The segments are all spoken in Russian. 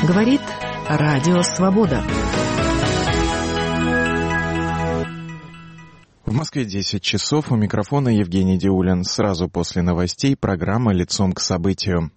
Говорит Радио Свобода. В Москве 10 часов. У микрофона Евгений Диулин. Сразу после новостей программа «Лицом к событию».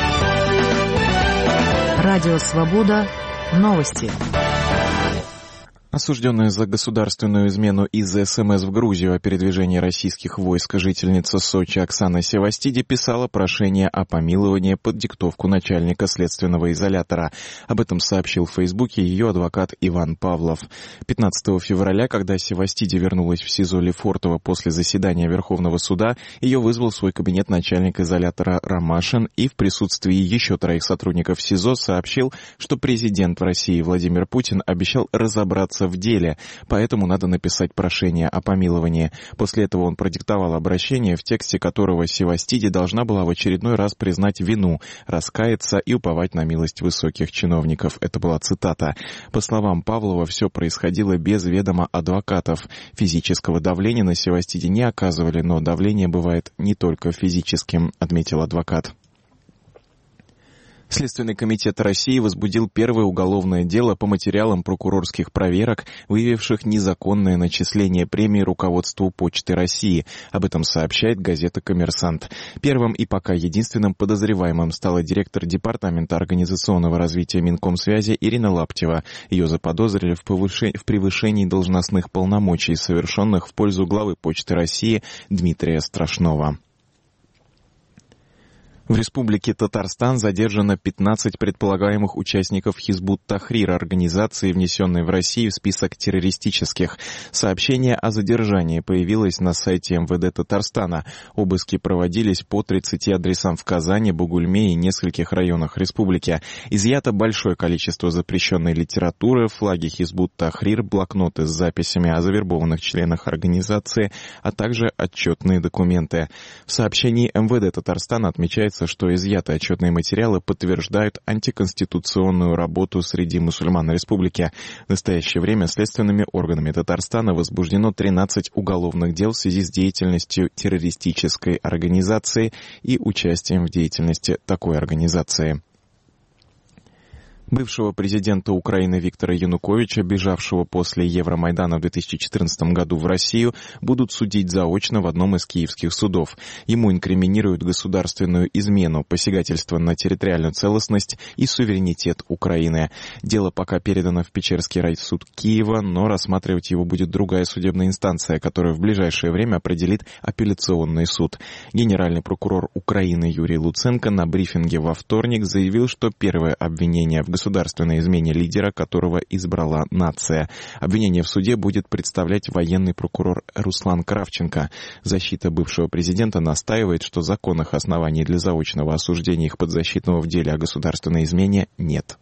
Радио Свобода. Новости. Осужденная за государственную измену из-за СМС в Грузию о передвижении российских войск жительница Сочи Оксана Севастиди писала прошение о помиловании под диктовку начальника следственного изолятора. Об этом сообщил в Фейсбуке ее адвокат Иван Павлов. 15 февраля, когда Севастиди вернулась в СИЗО Лефортово после заседания Верховного суда, ее вызвал в свой кабинет начальник изолятора Ромашин и в присутствии еще 3 сотрудников СИЗО сообщил, что президент России Владимир Путин обещал разобраться в деле, поэтому надо написать прошение о помиловании. После этого он продиктовал обращение, в тексте которого Севастиди должна была в очередной раз признать вину, раскаяться и уповать на милость высоких чиновников. Это была цитата. По словам Павлова, все происходило без ведома адвокатов. Физического давления на Севастиди не оказывали, но давление бывает не только физическим, отметил адвокат. Следственный комитет России возбудил первое уголовное дело по материалам прокурорских проверок, выявивших незаконное начисление премии руководству Почты России. Об этом сообщает газета «Коммерсант». Первым и пока единственным подозреваемым стала директор Департамента организационного развития Минкомсвязи Ирина Лаптева. Ее заподозрили в превышении должностных полномочий, совершенных в пользу главы Почты России Дмитрия Страшного. В Республике Татарстан задержано 15 предполагаемых участников Хизбут-Тахрир, организации, внесенной в Россию в список террористических. Сообщение о задержании появилось на сайте МВД Татарстана. Обыски проводились по 30 адресам в Казани, Бугульме и нескольких районах республики. Изъято большое количество запрещенной литературы, флаги Хизбут-Тахрир, блокноты с записями о завербованных членах организации, а также отчетные документы. В сообщении МВД Татарстана отмечается, что изъятые отчетные материалы подтверждают антиконституционную работу среди мусульман республики. В настоящее время следственными органами Татарстана возбуждено 13 уголовных дел в связи с деятельностью террористической организации и участием в деятельности такой организации. Бывшего президента Украины Виктора Януковича, бежавшего после Евромайдана в 2014 году в Россию, будут судить заочно в одном из киевских судов. Ему инкриминируют государственную измену, посягательство на территориальную целостность и суверенитет Украины. Дело пока передано в Печерский райсуд Киева, но рассматривать его будет другая судебная инстанция, которая в ближайшее время определит апелляционный суд. Генеральный прокурор Украины Юрий Луценко на брифинге во вторник заявил, что первое обвинение в государственной измене лидера, которого избрала нация. Обвинение в суде будет представлять военный прокурор Руслан Кравченко. Защита бывшего президента настаивает, что законных оснований для заочного осуждения их подзащитного в деле о государственной измене нет.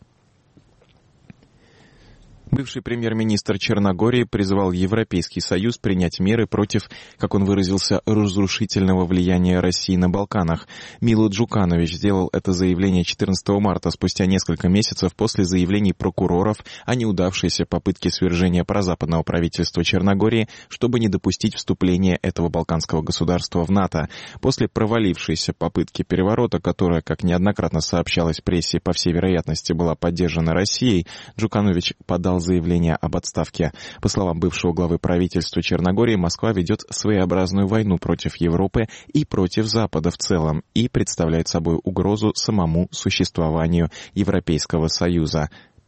Бывший премьер-министр Черногории призвал Европейский Союз принять меры против, как он выразился, разрушительного влияния России на Балканах. Мило Джуканович сделал это заявление 14 марта, спустя несколько месяцев после заявлений прокуроров о неудавшейся попытке свержения прозападного правительства Черногории, чтобы не допустить вступления этого балканского государства в НАТО. После провалившейся попытки переворота, которая, как неоднократно сообщалось в прессе, по всей вероятности была поддержана Россией, Джуканович подал заявление об отставке. По словам бывшего главы правительства Черногории, Москва ведет своеобразную войну против Европы и против Запада в целом и представляет собой угрозу самому существованию Европейского Союза.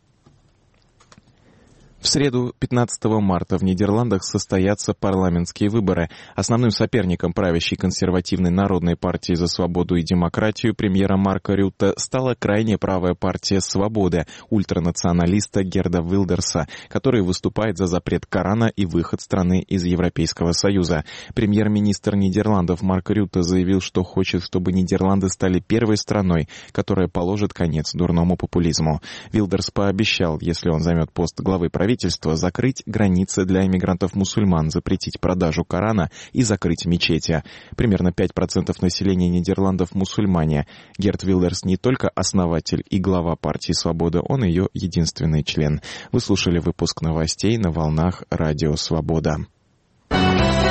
В среду, 15 марта, в Нидерландах состоятся парламентские выборы. Основным соперником правящей консервативной Народной партии за свободу и демократию премьера Марка Рютте стала крайне правая партия «Свобода» ультранационалиста Герда Вилдерса, который выступает за запрет Корана и выход страны из Европейского Союза. Премьер-министр Нидерландов Марк Рютте заявил, что хочет, чтобы Нидерланды стали первой страной, которая положит конец дурному популизму. Вилдерс пообещал, если он займет пост главы правительства, закрыть границы для иммигрантов-мусульман, запретить продажу Корана и закрыть мечети. Примерно 5% населения Нидерландов мусульмане. Герд Вилдерс не только основатель и глава партии «Свобода», он ее единственный член. Вы слушали выпуск новостей на волнах Радио Свобода.